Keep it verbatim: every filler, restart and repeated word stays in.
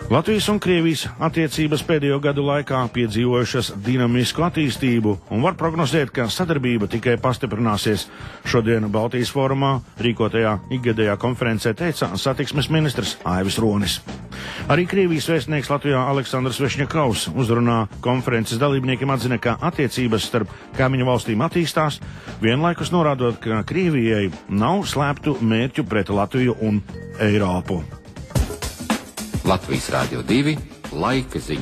Latvijas un Krievijas attiecības pēdējo gadu laikā piedzīvojušas dinamisku attīstību un var prognozēt, ka sadarbība tikai pastiprināsies. Šodien Baltijas fórumā rīkotajā ikgadējā konferencē teica satiksmes ministrs Aivis Ronis. Arī Krievijas vēstnieks Latvijā Aleksandrs Vešņakovs uzrunā konferences dalībniekiem atzina, ka attiecības starp kaimiņu valstīm attīstās, vienlaikus norādot, ka Krievijai nav slēptu mērķu pret Latviju un Eiropu. Latvijas Rādio divi laika ziņas.